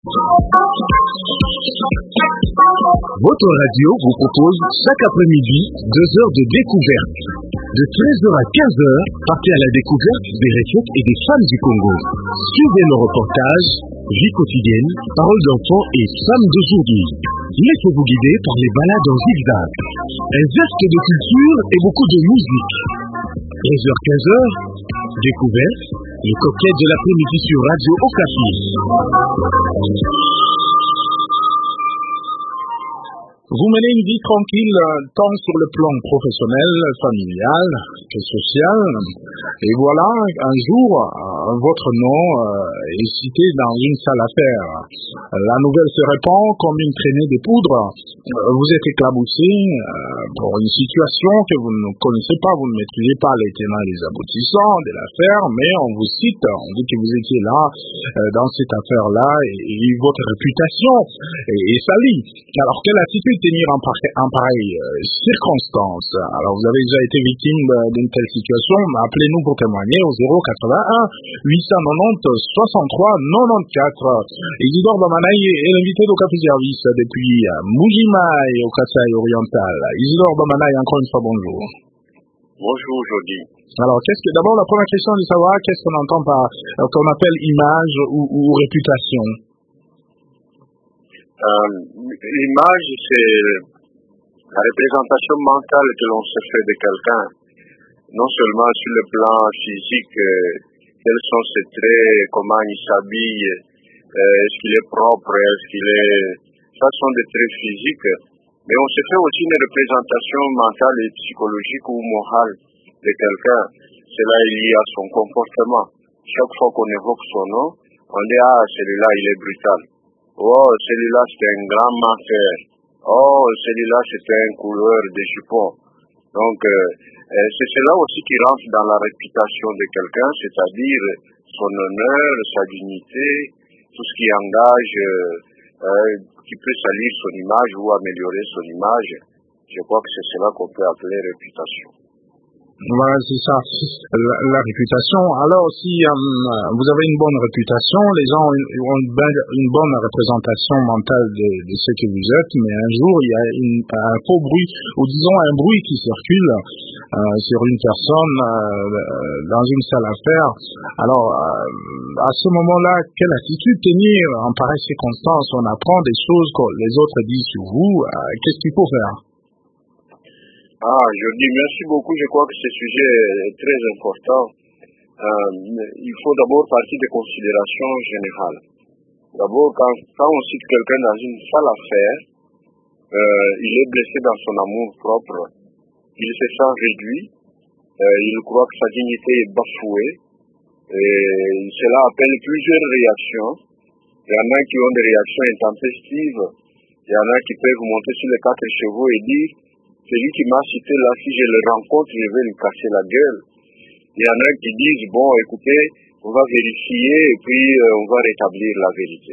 Votre radio vous propose chaque après-midi 2 heures de découverte. De 13h à 15h, partez à la découverte des récits et des femmes du Congo. Suivez nos reportages, vie quotidienne, paroles d'enfants et femmes d'aujourd'hui. Laissez-vous guider par les balades en zigzag. Un zeste de culture et beaucoup de musique. 13h-15h, découverte, les coquettes de l'après-midi sur Radio Okapi. Vous menez une vie tranquille, tant sur le plan professionnel, familial que social. Et voilà, un jour, votre nom est cité dans une salle d'affaires. La nouvelle se répand comme une traînée de poudre. Vous êtes éclaboussé pour une situation que vous ne connaissez pas, vous ne maîtrisez pas les tenants et les aboutissants de l'affaire, mais on vous cite, on dit que vous étiez là, dans cette affaire-là, et votre réputation est salie. Alors, quelle attitude tenir en pareille circonstance? Alors, vous avez déjà été victime d'une telle situation, appelez-nous pour témoigner au 081 890 63 94. Isidore Bamanaï est l'invité d'Okapi Service depuis Mujima et au Kasaï oriental. Isidore Bamanaï, encore une fois, bonjour. Bonjour, Jody. Alors, d'abord, la première question est de savoir qu'est-ce qu'on entend par, qu'on appelle image ou réputation? L'image, c'est la représentation mentale que l'on se fait de quelqu'un, non seulement sur le plan physique, quels sont ses traits, comment il s'habille, est-ce qu'il est propre, est-ce qu'il est... Ça sont des traits physiques, mais on se fait aussi une représentation mentale et psychologique ou morale de quelqu'un. Cela est lié à son comportement. Chaque fois qu'on évoque son nom, on dit « Ah, celui-là, il est brutal. Oh, celui-là, c'est un grand menteur. Oh, celui-là, c'est un couleur de jupon. » Donc, c'est cela aussi qui rentre dans la réputation de quelqu'un, c'est-à-dire son honneur, sa dignité, tout ce qui engage, qui peut salir son image ou améliorer son image. Je crois que c'est cela qu'on peut appeler réputation. Voilà, c'est ça, la réputation. Alors, si vous avez une bonne réputation, les gens ont une bonne représentation mentale de ce que vous êtes, mais un jour, il y a un faux bruit, ou disons un bruit qui circule sur une personne dans une salle d'affaires. Alors, à ce moment-là, quelle attitude tenir en pareille circonstance? On apprend des choses que les autres disent sur vous. Qu'est-ce qu'il faut faire? Je dis merci beaucoup. Je crois que ce sujet est très important. Il faut d'abord partir des considérations générales. D'abord, quand on cite quelqu'un dans une salle d'affaires, il est blessé dans son amour propre, il se sent réduit, il croit que sa dignité est bafouée, et cela appelle plusieurs réactions. Il y en a qui ont des réactions intempestives, il y en a qui peuvent monter sur les 4 chevaux et dire celui qui m'a cité là, si je le rencontre, je vais lui casser la gueule. Il y en a qui disent, bon, écoutez, on va vérifier et puis on va rétablir la vérité.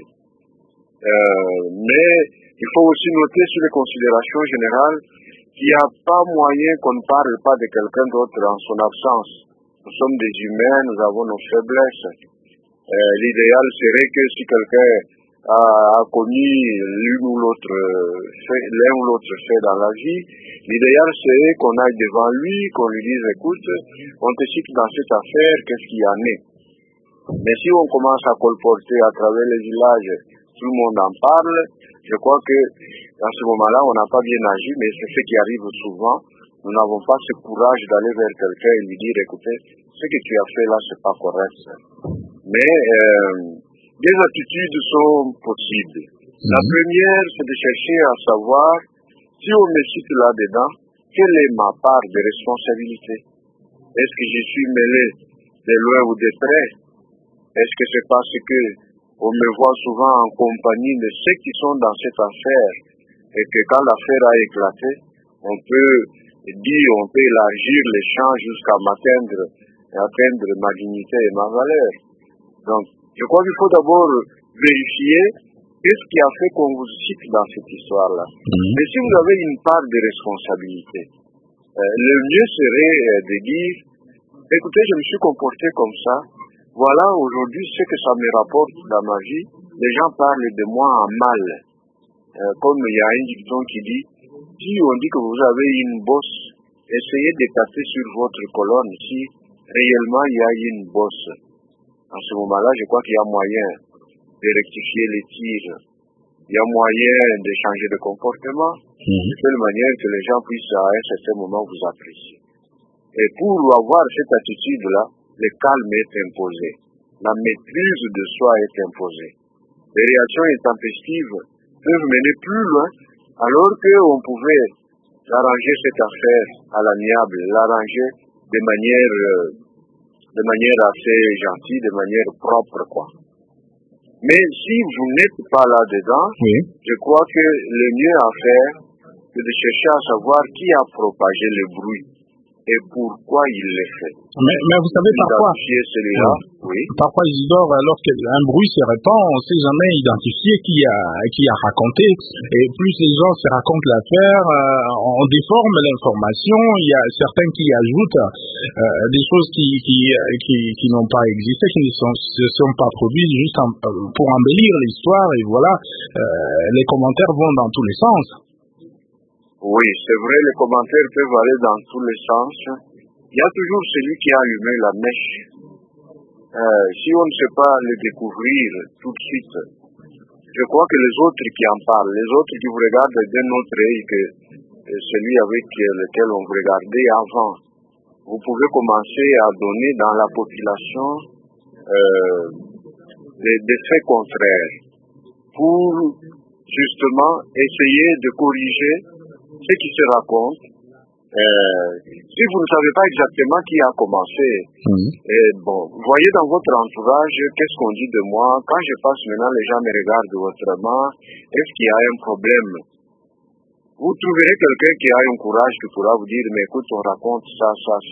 Mais il faut aussi noter sur les considérations générales qu'il n'y a pas moyen qu'on ne parle pas de quelqu'un d'autre en son absence. Nous sommes des humains, nous avons nos faiblesses. L'idéal serait que si quelqu'un a commis l'un ou l'autre fait dans la vie, l'idéal serait qu'on aille devant lui, qu'on lui dise écoute, on te cite dans cette affaire, qu'est-ce qu'il y en est? Mais si on commence à colporter à travers les villages, tout le monde en parle, je crois que à ce moment-là, on n'a pas bien agi, mais c'est ce qui arrive souvent. Nous n'avons pas ce courage d'aller vers quelqu'un et lui dire écoutez, ce que tu as fait là, c'est pas correct. Mais des attitudes sont possibles. La première, c'est de chercher à savoir, si on me cite là-dedans, quelle est ma part de responsabilité? Est-ce que je suis mêlé de loin ou de près? Est-ce que c'est parce que on me voit souvent en compagnie de ceux qui sont dans cette affaire et que quand l'affaire a éclaté, on peut élargir les champs jusqu'à atteindre ma dignité et ma valeur. Donc, je crois qu'il faut d'abord vérifier qu'est-ce qui a fait qu'on vous cite dans cette histoire-là. Mais si vous avez une part de responsabilité, le mieux serait de dire, écoutez, je me suis comporté comme ça, voilà aujourd'hui ce que ça me rapporte dans ma vie, les gens parlent de moi en mal. Comme il y a un dicton qui dit, si on dit que vous avez une bosse, essayez de taper sur votre colonne si réellement il y a une bosse. En ce moment-là, je crois qu'il y a moyen de rectifier les tirs. Il y a moyen de changer de comportement, de telle manière que les gens puissent à un certain moment vous apprécier. Et pour avoir cette attitude-là, le calme est imposé. La maîtrise de soi est imposée. Les réactions intempestives peuvent mener plus loin, alors qu'on pouvait arranger cette affaire à l'amiable, l'arranger de manière assez gentille, de manière propre, quoi. Mais si vous n'êtes pas là-dedans, je crois que le mieux à faire, c'est de chercher à savoir qui a propagé le bruit et pourquoi il le fait. Mais vous savez, parfois, Isidore, lorsqu'un bruit se répand, on ne sait jamais identifier qui a raconté. Et plus les gens se racontent l'affaire, on déforme l'information. Il y a certains qui ajoutent des choses qui n'ont pas existé, qui ne se sont pas produites juste pour embellir l'histoire. Et voilà, les commentaires vont dans tous les sens. Oui, c'est vrai, les commentaires peuvent aller dans tous les sens. Il y a toujours celui qui a allumé la mèche. Si on ne sait pas le découvrir tout de suite, je crois que les autres qui en parlent, les autres qui vous regardent d'un autre œil que celui avec lequel on vous regardait avant, vous pouvez commencer à donner dans la population des faits contraires pour justement essayer de corriger ce qui se raconte. Si vous ne savez pas exactement qui a commencé, voyez dans votre entourage qu'est-ce qu'on dit de moi. Quand je passe maintenant, les gens me regardent autrement. Est-ce qu'il y a un problème? Vous trouverez quelqu'un qui a un courage qui pourra vous dire, mais écoute, on raconte ça.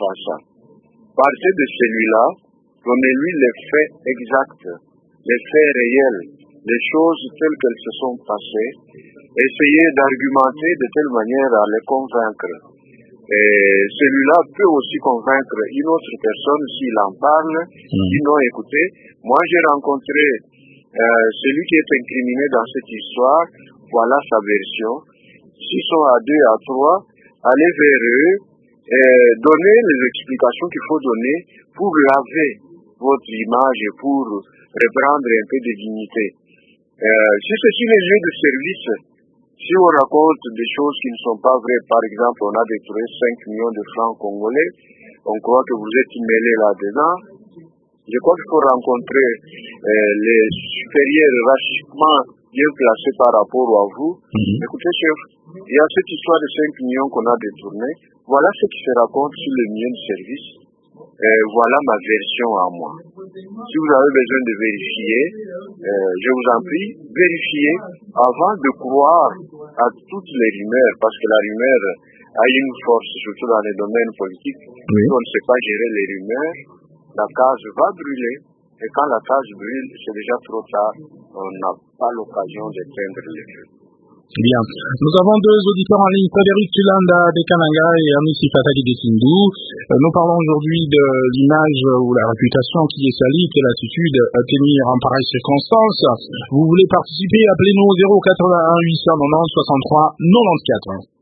Partez de celui-là, donnez-lui les faits exacts, les faits réels, les choses telles qu'elles se sont passées. Essayez d'argumenter de telle manière à les convaincre. Et celui-là peut aussi convaincre une autre personne s'il en parle. Sinon, écoutez, moi j'ai rencontré celui qui est incriminé dans cette histoire, voilà sa version. S'ils sont à 2, à 3, allez vers eux et donnez les explications qu'il faut donner pour laver votre image et pour reprendre un peu de dignité. Si c'est sur les jeux de service, si on raconte des choses qui ne sont pas vraies, par exemple, on a détruit 5 millions de francs congolais, on croit que vous êtes mêlés là-dedans. Je crois qu'il faut rencontrer les supérieurs hiérarchiquement bien placés par rapport à vous. Écoutez, chef, il y a cette histoire de 5 millions qu'on a détournée. Voilà ce qui se raconte sur le million de service. Voilà ma version à moi. Si vous avez besoin de vérifier, je vous en prie, vérifiez avant de croire à toutes les rumeurs, parce que la rumeur a une force, surtout dans les domaines politiques. Si on ne sait pas gérer les rumeurs, la case va brûler. Et quand la case brûle, c'est déjà trop tard. On n'a pas l'occasion d'éteindre le feu. Bien. Nous avons 2 auditeurs en ligne, Frédéric Tulanda de Kananga et Amici Fataki de Sindou. Nous parlons aujourd'hui de l'image ou la réputation qui est salie, quelle attitude à tenir en pareille circonstance. Vous voulez participer, appelez-nous au 081 890 63 94.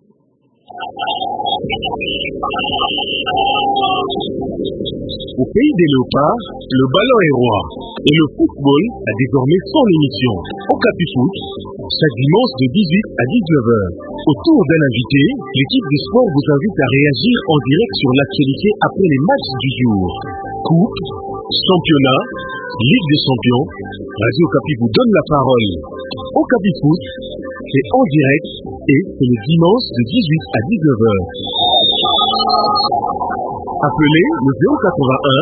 Au pays des léopards, le ballon est roi et le football a désormais son émission. Au Capifoot, chaque dimanche de 18 à 19h. Autour d'un invité, l'équipe du sport vous invite à réagir en direct sur l'actualité après les matchs du jour. Coupe, championnat, Ligue des champions, Radio Capi vous donne la parole. Au Capifoot, c'est en direct et c'est le dimanche de 18 à 19h. Appelez le 081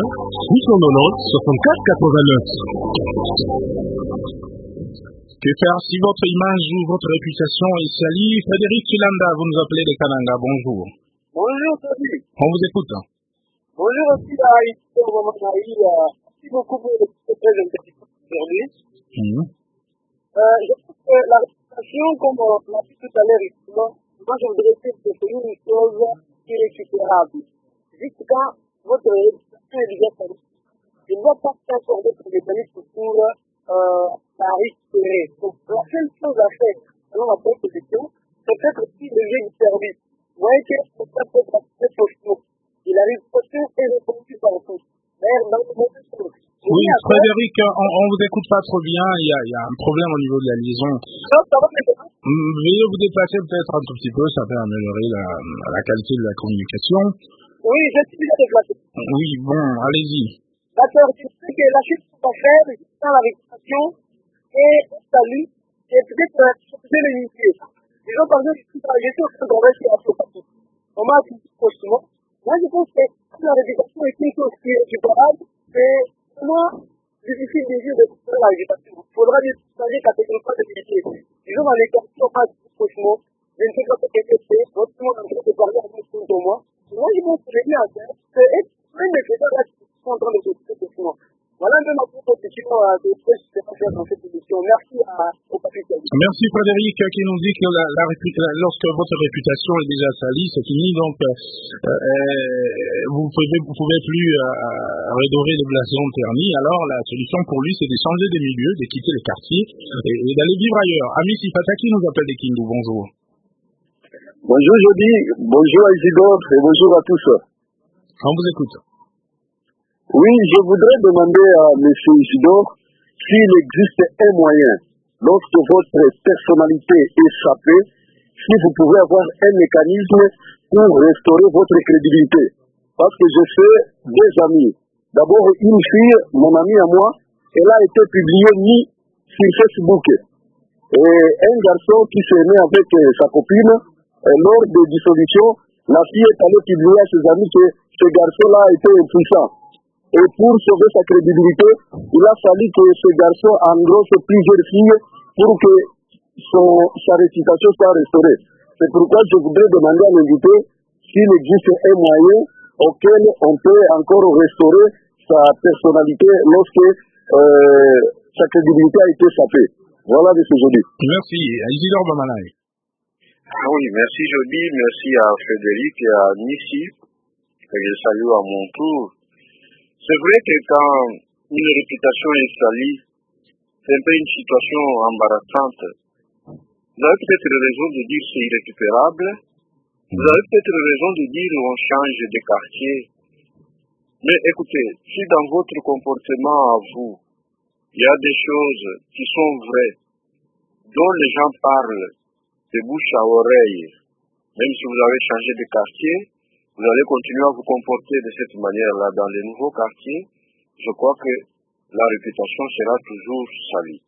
890 64 89. Que faire si votre image ou votre réputation est salie? Frédéric Tulanda, vous nous appelez de Kananga, bonjour. Bonjour, Frédéric. On vous écoute. Bonjour aussi à merci beaucoup pour le très intéressant aujourd'hui. Je trouve que la réputation, comme on l'a dit tout à l'heure, moi je voudrais dire que c'est une chose irrécupérable. Juste quand votre réputation est déjà salie, il ne va pas s'accorder pour des mécanismes pour à récupérer. Donc, la seule chose à faire, selon ma propre position, c'est peut-être aussi le lien du service. Vous voyez que ça peut être assez possible. Et la réputation est répandue partout. D'ailleurs, dans le monde, oui, Frédéric, on vous écoute pas trop bien, il y a un problème au niveau de la liaison. Non, ça va maintenant. Veuillez vous déplacer peut-être un tout petit peu, ça peut améliorer la qualité de la communication. Oui, je suis déjà déplacé. Oui, bon, allez-y. D'accord, je sais que la chose qu'on va faire, c'est dans la réputation et le salut, et peut-être changer l'unité. Disons, par exemple, je suis en train de converser à ce parti. On m'a dit prochainement. Moi, je pense que la réputation est une chose qui est récupérable, c'est vraiment difficile déjà de faire la réputation. Il faudra changer catégoriquement de l'unité. Disons, dans les quartiers, on m'a dit prochainement, je ne sais pas ce que c'est, votre monde en train de parler avec tout pour moi. Moi, je pense que le bien à faire, c'est être plein de faiseurs là qui sont en train de s'occuper de tout. Voilà un peu ma propre question de ce que je sais pas faire dans cette émission. Merci au capitaine. Merci Frédéric qui nous dit que lorsque votre réputation est déjà salie, c'est fini, donc vous pouvez plus redorer le blason terni. Alors la solution pour lui, c'est de changer de milieu, de quitter les quartiers et d'aller vivre ailleurs. Ami Sifataki nous appelle des Kindou, bonjour. Bonjour Jody, bonjour à Isidore et bonjour à tous. On vous écoute. Oui, je voudrais demander à M. Isidore s'il existe un moyen, lorsque votre personnalité est sapée, si vous pouvez avoir un mécanisme pour restaurer votre crédibilité. Parce que je sais des amis. D'abord, une fille, mon amie à moi, elle a été publiée ni sur Facebook. Et un garçon qui s'est né avec sa copine, lors de dissolution, la fille est allée publier à ses amis que ce garçon-là a été impuissant. Et pour sauver sa crédibilité, il a fallu que ce garçon engrosse plusieurs filles pour que sa réputation soit restaurée. C'est pourquoi je voudrais demander à l'invité s'il existe un moyen auquel on peut encore restaurer sa personnalité lorsque sa crédibilité a été sapée. Voilà de ce jeudi. Merci. Isidore Bamanay. Oui, merci Jody, merci à Frédéric et à Nissi, que je salue à mon tour. C'est vrai que quand une réputation est salie, c'est un peu une situation embarrassante. Vous avez peut-être raison de dire c'est irrécupérable. Vous avez peut-être raison de dire on change de quartier. Mais écoutez, si dans votre comportement à vous, il y a des choses qui sont vraies, dont les gens parlent de bouche à oreille, même si vous avez changé de quartier, vous allez continuer à vous comporter de cette manière-là dans les nouveaux quartiers, je crois que la réputation sera toujours salie.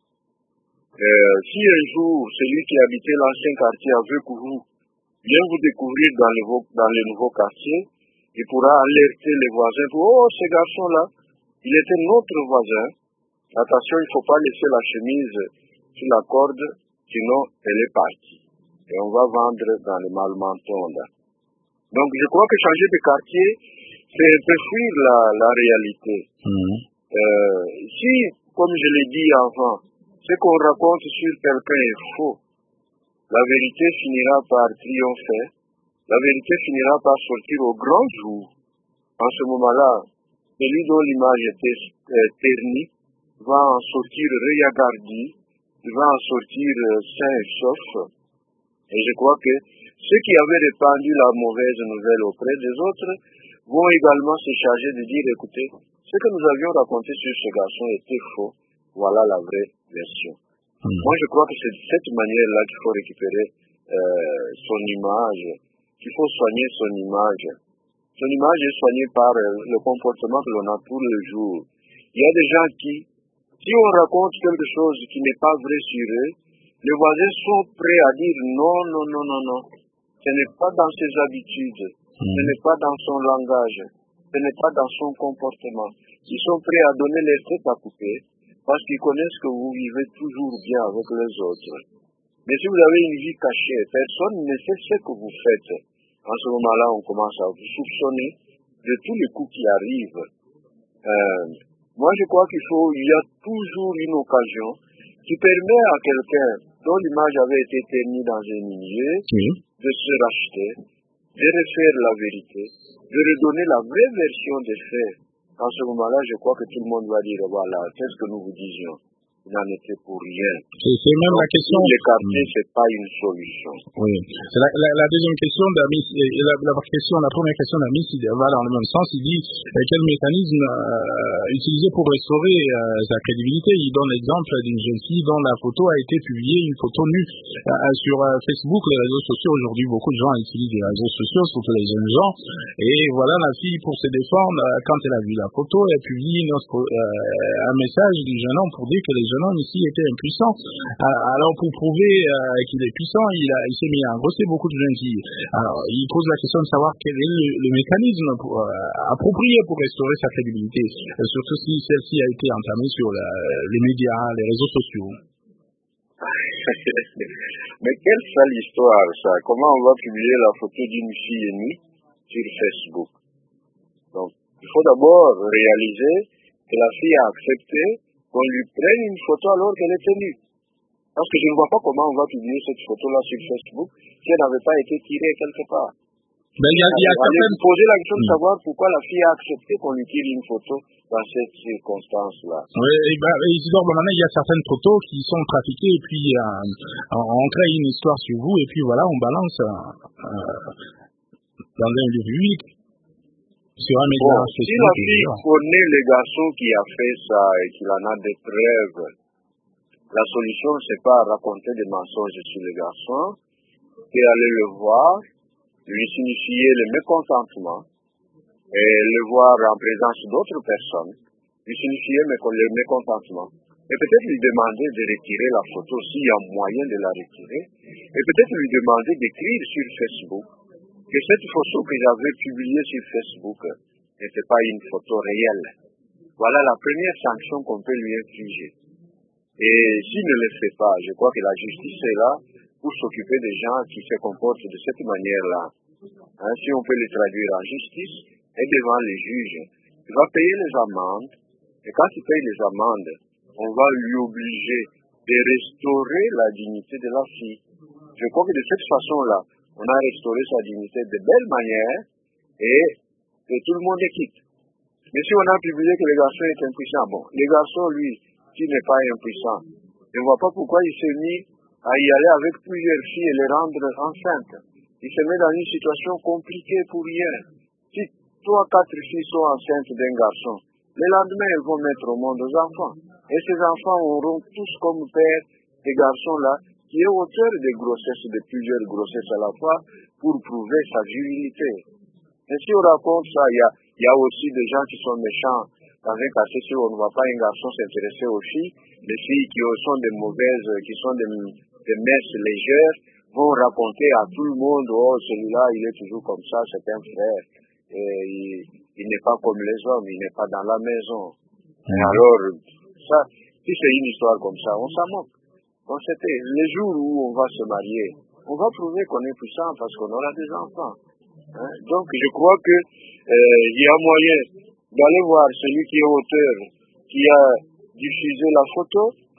Si un jour, celui qui habitait l'ancien quartier a vu que vous vient vous découvrir dans les nouveaux quartiers, il pourra alerter les voisins pour « Oh, ce garçon-là, il était notre voisin. Attention, il ne faut pas laisser la chemise sur la corde, sinon elle est partie. » Et on va vendre dans les malmentondes. Donc, je crois que changer de quartier, c'est un peu fuir la réalité. Si, comme je l'ai dit avant, ce qu'on raconte sur quelqu'un est faux, la vérité finira par triompher, la vérité finira par sortir au grand jour. En ce moment-là, celui dont l'image était ternie va en sortir réagardi, va en sortir sain et sauf. Et je crois que ceux qui avaient répandu la mauvaise nouvelle auprès des autres vont également se charger de dire, écoutez, ce que nous avions raconté sur ce garçon était faux, voilà la vraie version. Moi, je crois que c'est de cette manière-là qu'il faut récupérer son image, qu'il faut soigner son image. Son image est soignée par le comportement que l'on a tous les jours. Il y a des gens qui, si on raconte quelque chose qui n'est pas vrai sur eux, les voisins sont prêts à dire non, non, non, non, non. Ce n'est pas dans ses habitudes, ce n'est pas dans son langage, ce n'est pas dans son comportement. Ils sont prêts à donner les têtes à couper parce qu'ils connaissent que vous vivez toujours bien avec les autres. Mais si vous avez une vie cachée, personne ne sait ce que vous faites. En ce moment-là, on commence à vous soupçonner de tous les coups qui arrivent. Moi, je crois qu'il y a toujours une occasion qui permet à quelqu'un dont l'image avait été ternie dans un milieu de se racheter, de refaire la vérité, de redonner la vraie version des faits. En ce moment-là, je crois que tout le monde va dire, voilà, qu'est-ce que nous vous disions. il n'en était pour rien. C'est même la question. L'écarter, c'est pas une solution. Oui. C'est la deuxième question d'Amis, la première question d'Amis, va dans le même sens. Il dit quel mécanisme utiliser pour restaurer sa crédibilité. Il donne l'exemple d'une jeune fille dont la photo a été publiée, une photo nue sur Facebook, les réseaux sociaux. Aujourd'hui, beaucoup de gens utilisent les réseaux sociaux, surtout les jeunes gens. Et voilà, la fille, pour se défendre, quand elle a vu la photo, elle publie un message du jeune homme pour dire que les jeunes hommes ici étaient impuissants. Alors, pour prouver qu'il est puissant, il s'est mis à engrosser beaucoup de jeunes filles. Alors, il pose la question de savoir quel est le mécanisme approprié pour restaurer sa crédibilité, surtout si celle-ci a été entamée sur les médias, les réseaux sociaux. Mais quelle sale histoire, ça. Comment on va publier la photo d'une fille nue sur Facebook? Donc, il faut d'abord réaliser que la fille a accepté qu'on lui prenne une photo alors qu'elle était nue. Parce que je ne vois pas comment on va publier cette photo-là sur Facebook si elle n'avait pas été tirée quelque part. Ben, il y a certaines... poser la question de savoir pourquoi la fille a accepté qu'on lui tire une photo dans cette circonstance-là. Oui, Isidore Bomana, il y a certaines photos qui sont trafiquées et puis on crée une histoire sur vous et puis voilà, on balance dans un lieu public sur un média. Bon, si la fille connaît le garçon qui a fait ça et qu'il en a des preuves, la solution, c'est pas raconter des mensonges sur le garçon, c'est aller le voir, lui signifier le mécontentement, et le voir en présence d'autres personnes, lui signifier le mécontentement, et peut-être lui demander de retirer la photo s'il y a moyen de la retirer, et peut-être lui demander d'écrire sur Facebook que cette photo que j'avais publiée sur Facebook n'était pas une photo réelle. Voilà la première sanction qu'on peut lui infliger. Et s'il ne le fait pas, je crois que la justice est là pour s'occuper des gens qui se comportent de cette manière-là. Si on peut les traduire en justice et devant les juges, il va payer les amendes. Et quand il paye les amendes, on va lui obliger de restaurer la dignité de la fille. Je crois que de cette façon-là, on a restauré sa dignité de belle manière et que tout le monde est quitte. Mais si on a publié que le garçon est impuissant, bon, le garçon, lui, qui n'est pas impuissant, je ne vois pas pourquoi il s'est mis à y aller avec plusieurs filles et les rendre enceintes. Il se met dans une situation compliquée pour rien. Si 3 ou 4 filles sont enceintes d'un garçon, le lendemain, elles vont mettre au monde des enfants. Et ces enfants auront tous comme père ces garçons-là qui est auteur de grossesses, de plusieurs grossesses à la fois, pour prouver sa virilité. Et si on raconte ça, il y a aussi des gens qui sont méchants. Dans un quartier, si on ne voit pas un garçon s'intéresser aux filles, les filles qui sont des mauvaises, qui sont des messes légères, vont raconter à tout le monde, oh, celui-là, il est toujours comme ça, c'est un frère. Et il n'est pas comme les hommes, il n'est pas dans la maison. Et alors, ça, si c'est une histoire comme ça, on s'en moque. Donc c'était les jours où on va se marier, on va prouver qu'on est puissant parce qu'on aura des enfants. Donc je crois que il y a moyen d'aller voir celui qui est auteur, qui a diffusé la photo,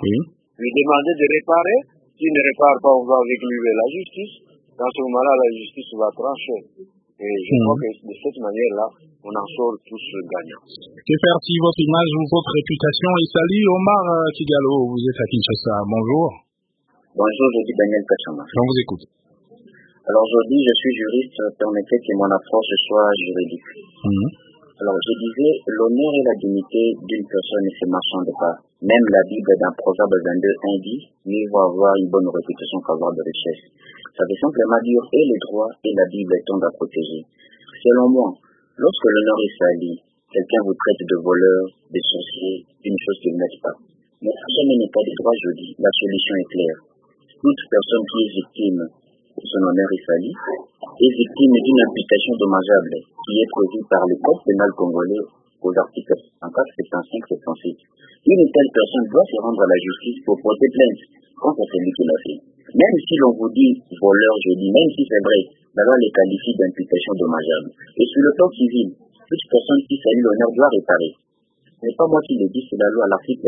lui demander de réparer. S'il ne répare pas, on va avec lui vers la justice. Dans ce moment-là, la justice va trancher. Et je crois que de cette manière-là, on en sort tous gagnants. Que faire si votre image ou votre réputation est salie? Omar Kigalo, vous êtes à Kinshasa. Bonjour. Bonjour, je suis Daniel Kachama. On vous écoute. Alors aujourd'hui, je suis juriste, permettez que mon approche soit juridique. Alors je disais, l'honneur et la dignité d'une personne ne se marchandent pas. Même la Bible dans Proverbe 22 dit, mieux vaut avoir une bonne réputation qu'avoir de richesse. Ça veut simplement dire et les droits et la Bible tendent à protéger. Selon moi, lorsque l'honneur est sali, quelqu'un vous traite de voleur, de sorcier, d'une chose qu'il n'est pas. Mais si jamais n'est pas des droits, je dis, la solution est claire. Toute personne qui est victime de son honneur est sali est victime d'une imputation dommageable qui est prévue par le Code pénal congolais aux articles 54, 75, 76. Une telle personne doit se rendre à la justice pour porter plainte contre celui qui l'a fait. Même si l'on vous dit voleur, je dis, même si c'est vrai, d'abord les qualifie d'imputation dommageable. Et sur le plan civil, toute personne qui salit l'honneur doit réparer. Ce n'est pas moi qui le dis, c'est la loi à l'article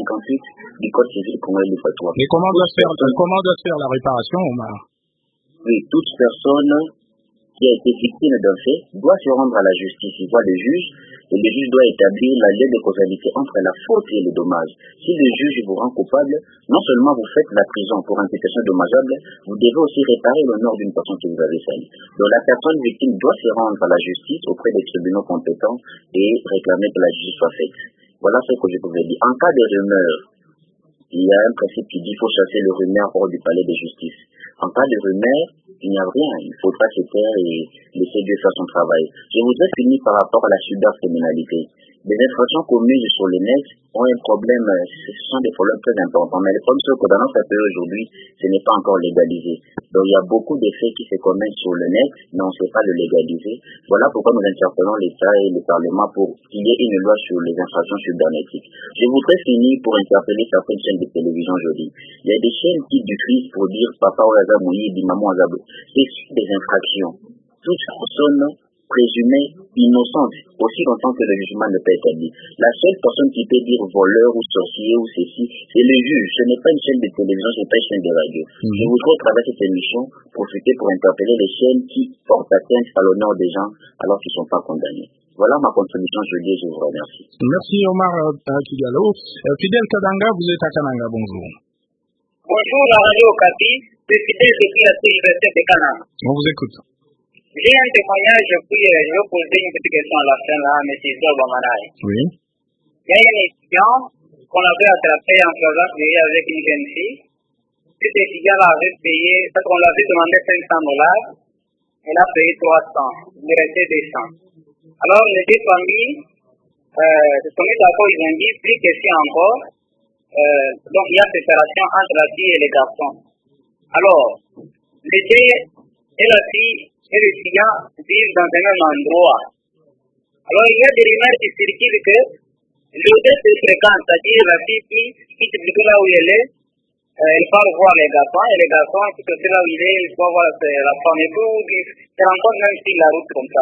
258 du Code civil congolais du 3. Mais comment doit se faire la réparation, Omar? Oui, toute personne qui a été victime d'un fait doit se rendre à la justice. Il voit le juge Et le juge doit établir la lien de causalité entre la faute et le dommage. Si le juge vous rend coupable, non seulement vous faites la prison pour imputation dommageable, vous devez aussi réparer l'honneur d'une personne que vous avez salie. Donc la personne victime doit se rendre à la justice auprès des tribunaux compétents et réclamer que la justice soit faite. Voilà ce que je pouvais dire. En cas de rumeur, il y a un principe qui dit qu'il faut chasser le rumeur hors du palais de justice. En cas de rumeur, il n'y a rien. Il faudra se taire et laisser Dieu faire son travail. Je voudrais finir par rapport à la cybercriminalité. Les infractions commises sur le net ont un problème, ce sont des problèmes très importants. Mais le problème, c'est que dans notre pays aujourd'hui, ce n'est pas encore légalisé. Donc il y a beaucoup de faits qui se commettent sur le net, mais on ne sait pas le légaliser. Voilà pourquoi nous interpellons l'État et le Parlement pour qu'il y ait une loi sur les infractions cybernétiques. Je voudrais finir pour interpeller certaines chaînes de télévision aujourd'hui. Il y a des chaînes qui diffusent pour dire Papa Ouaza Mouyidi, Maman Ouaza. C'est des infractions. Toute personne présumée innocente, aussi longtemps que le jugement ne peut être établi. La seule personne qui peut dire voleur ou sorcier ou ceci, c'est le juge. Ce n'est pas une chaîne de télévision, ce n'est pas une chaîne de radio. Je voudrais, à travers cette émission, profiter pour interpeller les chaînes qui portent atteinte à l'honneur des gens alors qu'ils ne sont pas condamnés. Voilà ma contribution, je vous remercie. Merci Omar Kigalo. Fidel Kadanga, vous êtes à Kananga, bonjour. Bonjour la radio Okapi, c'est Fidel depuis la Université de Kananga. On vous écoute. J'ai un témoignage, puis je vais poser une petite question à la fin là, M. Isidore Bamanaï. Oui. Il y a un étudiant qu'on avait attrapé en faisant payer avec une jeune fille. Cet étudiant avait payé, parce qu'on l'avait demandé $500, elle a payé 300, il restait 200. Alors les deux familles se sont mis d'accord, ils ont dit, plus que si encore, donc il y a séparation entre la fille et les garçons. Alors, les deux et la fille et l'étudiant vivent dans un même endroit. Alors il y a des rumeurs qui circulent que les deux se fréquentent, c'est-à-dire la fille qui quitte plutôt là où elle est, elle part voir les garçons, et les garçons qui sont là où il est, ils vont voir la femme et tout, ils rencontrent même sur la route comme ça.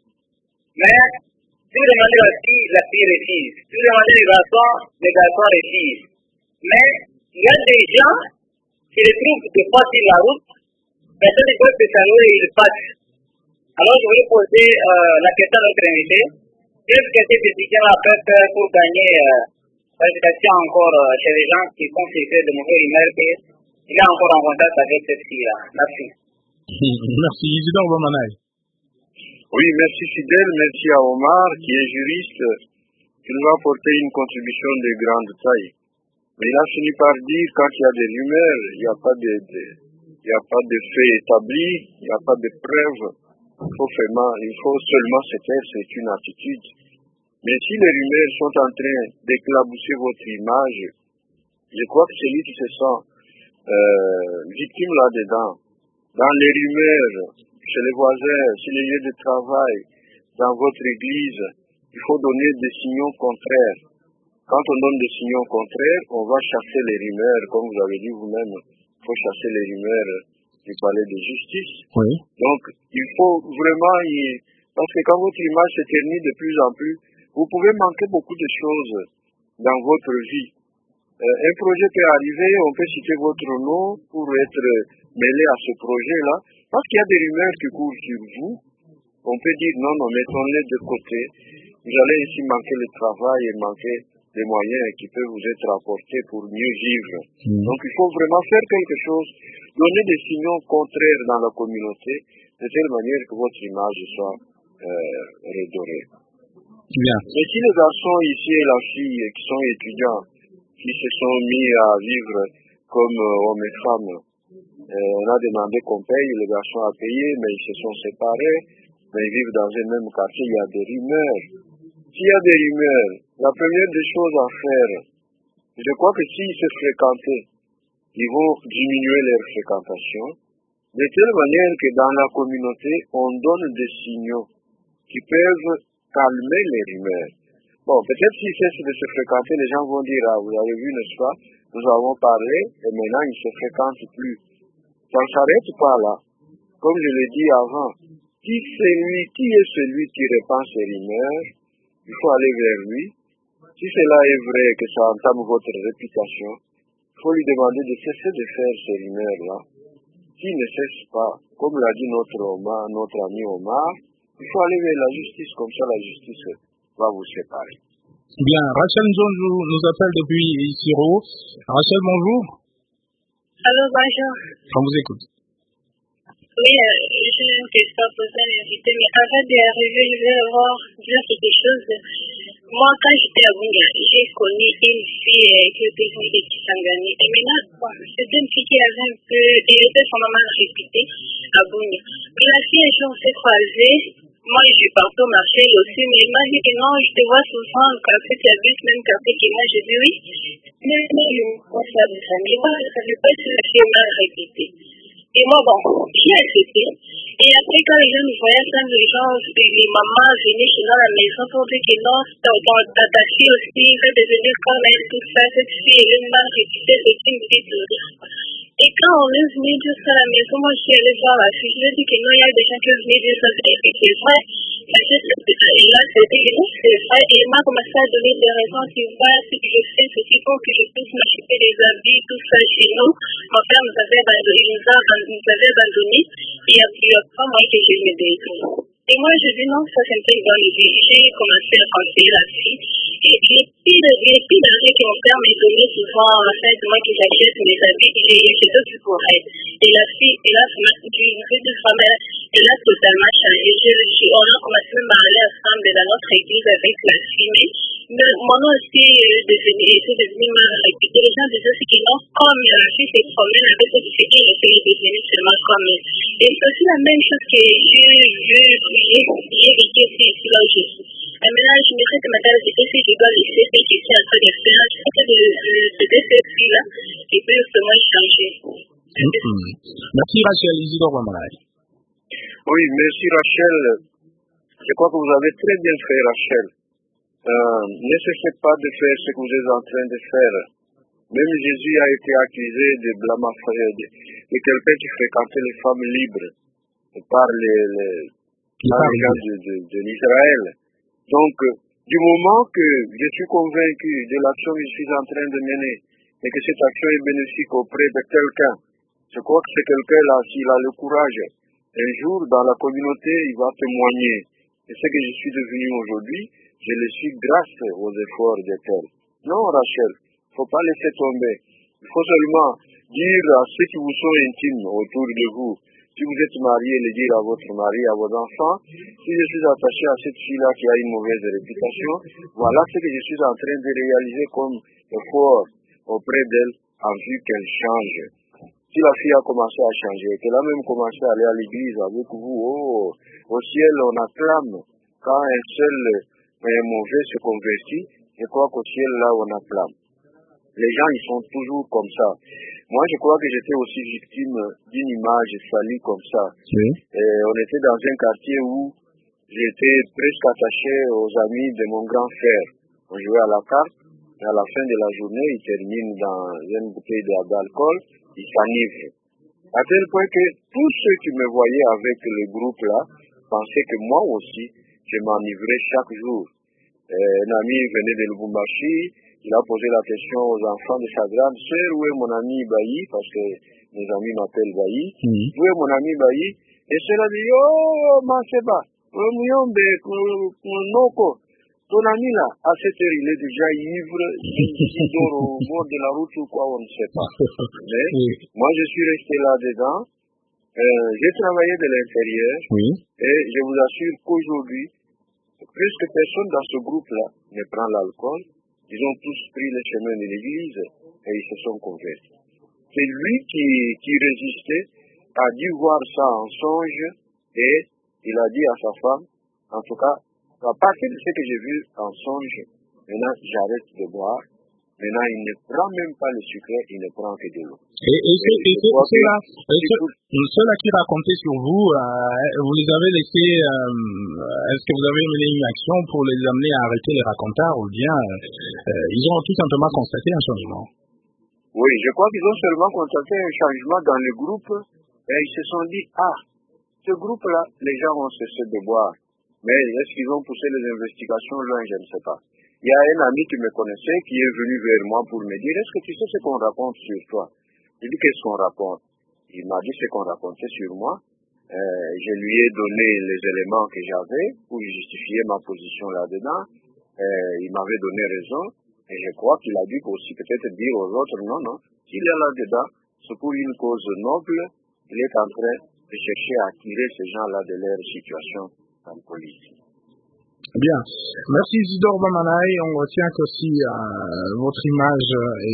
Mais si vous demandez la fille refuse. Si vous demandez les garçons refusent. Mais il y a des gens qui les trouvent des fois sur la route, peut-être qu'ils peuvent se saluer et ils passent. Alors je voulais poser la question à notre invité. Qu'est-ce que ces étudiants peuvent faire pour gagner réputation encore chez les gens qui font ces faits de mauvais humeur qu'il est encore en contact avec cette fille-là? Merci. Merci. Isidore Bamanaï. Oui, merci Fidel, merci à Omar qui est juriste, qui nous a apporté une contribution de grande taille. Mais il a fini par dire quand il y a des rumeurs, il n'y a pas de faits établis, il n'y a pas de preuves. Il faut seulement se taire, c'est une attitude. Mais si les rumeurs sont en train d'éclabousser votre image, je crois que celui qui se sent victime là-dedans, dans les rumeurs, chez les voisins, sur les lieux de travail, dans votre église, il faut donner des signaux contraires. Quand on donne des signaux contraires, on va chasser les rumeurs, comme vous avez dit vous-même, il faut chasser les rumeurs du palais de justice. Oui. Donc, il faut vraiment parce que quand votre image s'éternit de plus en plus, vous pouvez manquer beaucoup de choses dans votre vie. Un projet peut arriver, on peut citer votre nom pour être mêlé à ce projet-là, parce qu'il y a des rumeurs qui courent sur vous. On peut dire non, mettons-les de côté. Vous allez ici manquer le travail et manquer des moyens qui peuvent vous être apportés pour mieux vivre. Donc il faut vraiment faire quelque chose, donner des signaux contraires dans la communauté, de telle manière que votre image soit redorée. Bien. Mais si les garçons ici et la fille qui sont étudiants, qui se sont mis à vivre comme hommes et femmes, on a demandé qu'on paye, le garçon a payé, mais ils se sont séparés, mais ils vivent dans un même quartier, il y a des rumeurs. S'il y a des rumeurs, la première des choses à faire, je crois que s'ils se fréquentaient, ils vont diminuer leur fréquentation, de telle manière que dans la communauté, on donne des signaux qui peuvent calmer les rumeurs. Bon, peut-être s'ils cessent de se fréquenter, les gens vont dire, ah, vous avez vu, n'est-ce pas, nous avons parlé, et maintenant ils ne se fréquentent plus. Ça ne s'arrête pas là. Comme je l'ai dit avant, qui est celui qui répand ces rumeurs, il faut aller vers lui. Si cela est vrai que ça entame votre réputation, il faut lui demander de cesser de faire ces rumeurs-là. S'il ne cesse pas, comme l'a dit notre ami Omar, il faut aller vers la justice, comme ça la justice va vous séparer. Bien, Rachel Nzonjou nous appelle depuis Isiro. Rachel, bonjour. Allô, bonjour. On vous écoute. Oui, j'ai une question à poser à l'invité, mais avant d'y arriver, je vais dire quelque chose. Moi, quand j'étais à Bunga, j'ai connu une fille qui était venue de Kisangani. Et maintenant, c'était une fille qui avait un peu, elle était son maman réputée à Bunga. Mais la fille, un jour, on s'est croisés. Moi, je suis partout au marché aussi, mais il m'a dit que non, je te vois souvent au café, tu habites même café que moi. Je dis oui. Mais je me pense à des amis. Moi, je ne savais pas si la fille m'a répété. Et moi, bon, j'ai accepté. Et après, quand les gens me voyaient, ça, les gens, les mamans venaient chez nous à la maison pour dire que non, ta fille aussi va devenir comme elle, tout ça, cette fille, elle est mal réputée, c'est une petite. Et quand on est venu jusqu'à la maison, moi, je suis allée voir la fille. Je lui ai dit que non, il y a des gens qui sont venus dire ça, et c'est vrai. Et là, c'était vrai. Et il m'a commencé à donner des raisons qui voient ce que je fais, ce qu'il faut que je puisse m'acheter des habits, tout ça chez nous. Mon père nous avait abandonné. Il y a pas moyen que je me détruise. Et moi, je dis non, ça c'est un peu une bonne idée. J'ai commencé à conseiller la fille. Et les filles d'argent que mon père m'a donné souvent, en fait, moi qui j'achète mes habits, j'ai deux plus pour elle. Et la fille, elle a totalement changé. On a commencé même à aller ensemble dans notre église avec la fille. Mais mon nom aussi est devenu mal réputé. Les gens disaient que non, comme la fille se promène avec ce qui est devenu seulement comme elle. Et c'est aussi la même chose que j'ai vécu ici là où je suis. Et maintenant, je me dis que madame, si je dois laisser ce que c'est en train de faire, c'est de cette fille-là qui peut justement changer. Merci Rachel, Isidore Wamalai. Oui, merci Rachel. Je crois que vous avez très bien fait, Rachel. Ne cessez pas de faire ce que vous êtes en train de faire. Même Jésus a été accusé de blâmafrère, de quelqu'un qui fréquentait les femmes libres par les gens de l'Israël. Donc, du moment que je suis convaincu de l'action que je suis en train de mener et que cette action est bénéfique auprès de quelqu'un, je crois que c'est quelqu'un-là, s'il a le courage, un jour dans la communauté, il va témoigner. Et ce que je suis devenu aujourd'hui, je le suis grâce aux efforts de tel. Non, Rachel, il ne faut pas laisser tomber. Il faut seulement dire à ceux qui vous sont intimes autour de vous, si vous êtes marié, le dire à votre mari, à vos enfants, si je suis attaché à cette fille-là qui a une mauvaise réputation, voilà ce que je suis en train de réaliser comme effort auprès d'elle en vue qu'elle change. Si la fille a commencé à changer, qu'elle a même commencé à aller à l'église avec vous, au ciel on acclame. Quand un seul mauvais se convertit, je crois qu'au ciel là on acclame. Les gens ils sont toujours comme ça. Moi je crois que j'étais aussi victime d'une image salie comme ça. Oui. On était dans un quartier où j'étais presque attaché aux amis de mon grand frère. On jouait à la carte et à la fin de la journée il termine dans une bouteille d'alcool. Il s'enivre. À tel point que tous ceux qui me voyaient avec le groupe là pensaient que moi aussi je m'enivrais chaque jour. Un ami venait de Lubumbashi, il a posé la question aux enfants de sa grande sœur, où est mon ami Bailly, parce que mes amis m'appellent Bailly, où est mon ami Bailly? Et cela dit, oh, Maseba, Noko, ton ami là, à cette heure, il est déjà ivre, il dort au bord de la route ou quoi, on ne sait pas. Mais moi, je suis resté là-dedans. J'ai travaillé de l'intérieur et je vous assure qu'aujourd'hui, presque personne dans ce groupe-là ne prend l'alcool. Ils ont tous pris le chemin de l'église et ils se sont convertis. C'est lui qui résistait, a dû voir ça en songe et il a dit à sa femme, en tout cas, à partir de ce que j'ai vu en songe, maintenant j'arrête de boire. Maintenant, il ne prend même pas le sucre, il ne prend que de l'eau. Ceux-là qui racontaient sur vous, vous les avez laissés, est-ce que vous avez mené une action pour les amener à arrêter les racontards ou bien ils ont tout simplement constaté un changement? Oui, je crois qu'ils ont seulement constaté un changement dans le groupe et ils se sont dit, ce groupe-là, les gens vont cesser de boire. Mais est-ce qu'ils ont poussé les investigations? Loin, je ne sais pas. Il y a un ami qui me connaissait, qui est venu vers moi pour me dire, est-ce que tu sais ce qu'on raconte sur toi? J'ai dit, qu'est-ce qu'on raconte? Il m'a dit ce qu'on racontait sur moi. Je lui ai donné les éléments que j'avais pour justifier ma position là-dedans. il m'avait donné raison, et je crois qu'il a dû aussi peut-être dire aux autres, non, s'il est là-dedans, c'est pour une cause noble, il est en train de chercher à tirer ces gens-là de leur situation en police. Bien. Merci Isidore Bamanaï. On retient qu'aussi votre image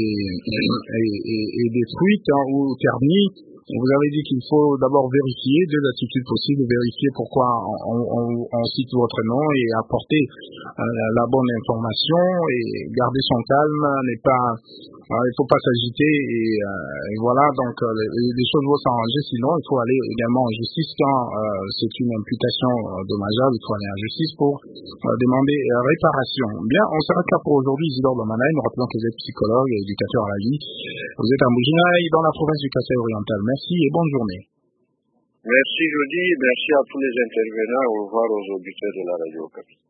est détruite ou ternie. Vous avez dit qu'il faut d'abord vérifier deux attitudes possibles, vérifier pourquoi on cite votre nom et apporter la bonne information et garder son calme, il faut pas s'agiter et voilà, donc les choses vont s'arranger, sinon il faut aller également en justice quand c'est une imputation dommageable, il faut aller en justice pour demander réparation. Bien, on s'arrête là pour aujourd'hui. Isidore Bamanaï, nous rappelons que vous êtes psychologue et éducateur à la vie. Vous êtes à Mbuji-Mayi dans la province du Kasaï oriental. Merci et bonne journée. Merci Jody, merci à tous les intervenants, au revoir aux auditeurs de la Radio Okapi.